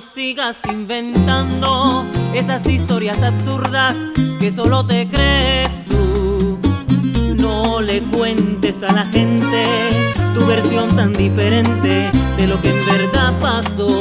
sigas inventando esas historias absurdas que solo te crees tú. No le cuentes a la gente tu versión tan diferente de lo que en verdad pasó.